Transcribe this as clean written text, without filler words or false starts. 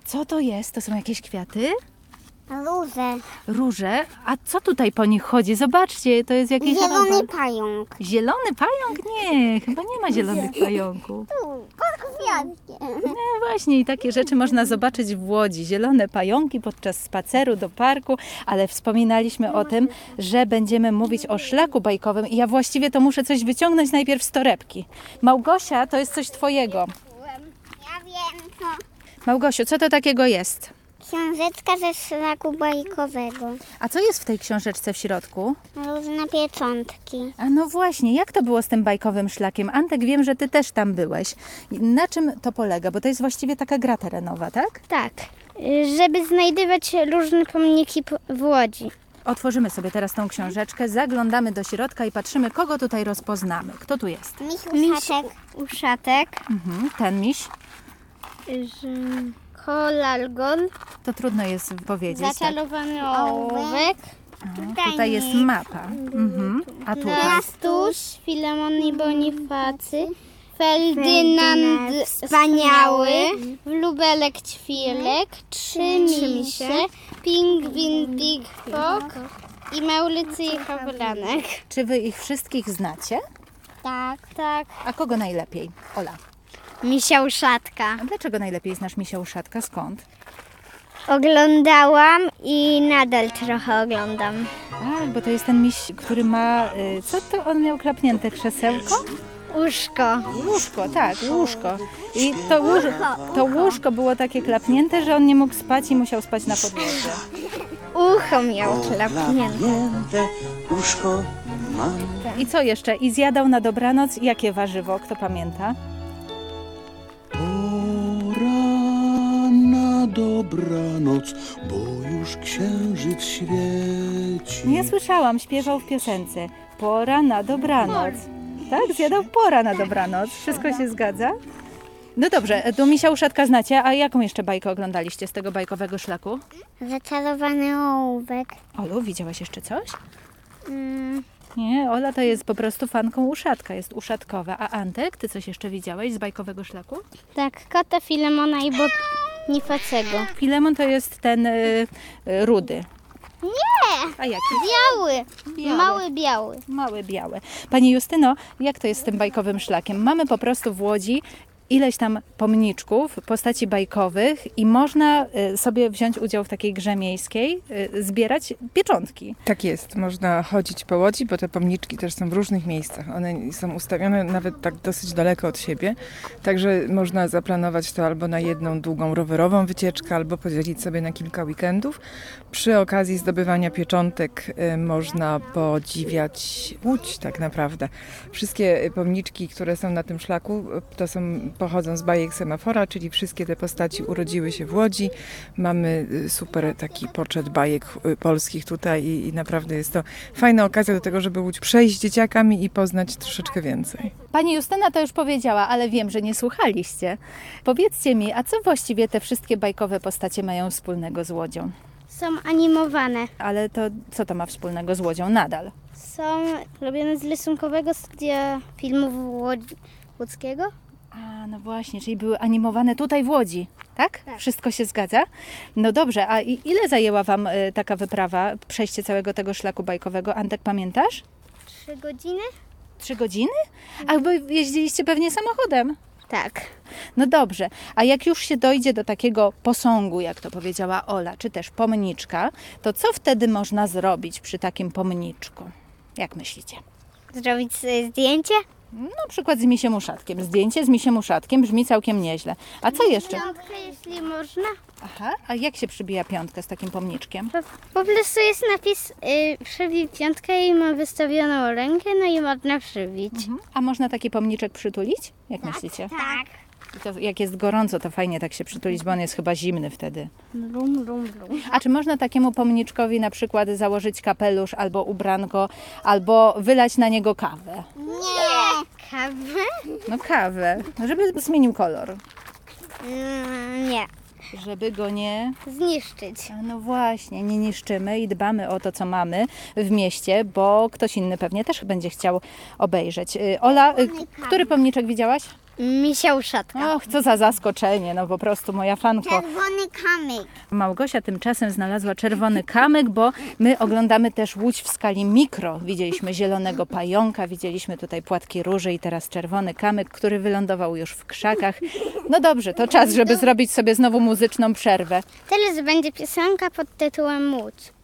co to jest? To są jakieś kwiaty? Róże. Róże? A co tutaj po nich chodzi? Zobaczcie, to jest jakiś Zielony robak. pająk. Zielony pająk? Nie, chyba nie ma zielonych pająków. Kwiatkiem. No właśnie, i takie rzeczy można zobaczyć w Łodzi. Zielone pająki podczas spaceru do parku, ale wspominaliśmy o tym, że będziemy mówić o szlaku bajkowym i ja właściwie to muszę coś wyciągnąć najpierw z torebki. Małgosia, to jest coś twojego. Ja wiem co. Małgosiu, co to takiego jest? Książeczka ze szlaku bajkowego. A co jest w tej książeczce w środku? Różne pieczątki. A no właśnie, jak to było z tym bajkowym szlakiem? Antek, wiem, że ty też tam byłeś. Na czym to polega? Bo to jest właściwie taka gra terenowa, tak? Tak, żeby znajdywać różne pomniki w Łodzi. Otworzymy sobie teraz tą książeczkę, zaglądamy do środka i patrzymy, kogo tutaj rozpoznamy. Kto tu jest? Misiuszatek. Uszatek, Ten miś? kolalgon, To trudno jest powiedzieć. Tak? zaczarowany ołówek, Tutaj jest mapa. A tutaj? Pastuś, Filemon i Bonifacy, Ferdynand Wspaniały, Wróbelek Ćwirek, Trzy Misie, Pingwin Big Frog i Maurycy i Hawranek. Czy wy ich wszystkich znacie? Tak, tak. A kogo najlepiej? Ola. Misia Uszatka. A dlaczego najlepiej znasz misia Uszatka? Skąd? Oglądałam i nadal trochę oglądam. A, bo to jest ten miś, który ma... Co to on miał klapnięte? Krzesełko? Uszko. Łóżko, tak, łóżko. I to łóżko było takie klapnięte, że on nie mógł spać i musiał spać na podłodze. Ucho miał klapnięte. Klapnięte uszko mam. I co jeszcze? I zjadał na dobranoc jakie warzywo? Kto pamięta? Pora na dobranoc, bo już księżyc świeci. Nie słyszałam, śpiewał w piosence. Pora na dobranoc. Tak, zjadał pora na dobranoc. Wszystko się zgadza? No dobrze, tu misia Uszatka znacie, a jaką jeszcze bajkę oglądaliście z tego bajkowego szlaku? Zaczarowany ołówek. Olu, widziałaś jeszcze coś? Nie, Ola to jest po prostu fanką Uszatka, jest uszatkowa. A Antek, ty coś jeszcze widziałeś z bajkowego szlaku? Tak, kota Filemona i Bonifacego. Filemon to jest ten rudy. Nie! A jaki? Biały. Biały. Mały biały. Mały, biały. Pani Justyno, jak to jest z tym bajkowym szlakiem? Mamy po prostu w Łodzi ileś tam pomniczków, postaci bajkowych i można sobie wziąć udział w takiej grze miejskiej, zbierać pieczątki. Tak jest, można chodzić po Łodzi, bo te pomniczki też są w różnych miejscach. One są ustawione nawet tak dosyć daleko od siebie, także można zaplanować to albo na jedną długą rowerową wycieczkę, albo podzielić sobie na kilka weekendów. Przy okazji zdobywania pieczątek można podziwiać Łódź tak naprawdę. Wszystkie pomniczki, które są na tym szlaku, pochodzą z bajek Semafora, czyli wszystkie te postaci urodziły się w Łodzi. Mamy super taki poczet bajek polskich tutaj i naprawdę jest to fajna okazja do tego, żeby Łódź przejść z dzieciakami i poznać troszeczkę więcej. Pani Justyna to już powiedziała, ale wiem, że nie słuchaliście. Powiedzcie mi, a co właściwie te wszystkie bajkowe postacie mają wspólnego z Łodzią? Są animowane. Ale to co to ma wspólnego z Łodzią nadal? Są robione z rysunkowego studia filmów łódzkiego. A, no właśnie, czyli były animowane tutaj w Łodzi, tak? Wszystko się zgadza? No dobrze, a ile zajęła Wam taka wyprawa, przejście całego tego szlaku bajkowego? Antek, pamiętasz? 3 godziny? 3 godziny? A wy jeździliście pewnie samochodem? Tak. No dobrze, a jak już się dojdzie do takiego posągu, jak to powiedziała Ola, czy też pomniczka, to co wtedy można zrobić przy takim pomniczku? Jak myślicie? Zrobić sobie zdjęcie? Na przykład z misiem Uszatkiem. Zdjęcie z misiem Uszatkiem brzmi całkiem nieźle. A co jeszcze? Piątkę, jeśli można. Aha, a jak się przybija piątkę z takim pomniczkiem? Po prostu jest napis przybij piątkę i ma wystawioną rękę, no i można przybić. A można taki pomniczek przytulić? Jak myślicie? Tak. I to jak jest gorąco, to fajnie tak się przytulić, bo on jest chyba zimny wtedy. Blum, blum, blum. A czy można takiemu pomniczkowi na przykład założyć kapelusz albo ubranko, albo wylać na niego kawę? Nie! Kawę? No kawę, żeby zmienił kolor. Nie. Żeby go nie... Zniszczyć. A no właśnie, nie niszczymy i dbamy o to, co mamy w mieście, bo ktoś inny pewnie też będzie chciał obejrzeć. Ola, który pomniczek widziałaś? Misia uszatka. Och, co za zaskoczenie, no po prostu moja fanko. Czerwony kamyk. Małgosia tymczasem znalazła czerwony kamyk, bo my oglądamy też Łódź w skali mikro. Widzieliśmy zielonego pająka, widzieliśmy tutaj płatki róży i teraz czerwony kamyk, który wylądował już w krzakach. No dobrze, to czas, żeby zrobić sobie znowu muzyczną przerwę. Teraz będzie piosenka pod tytułem Łódź.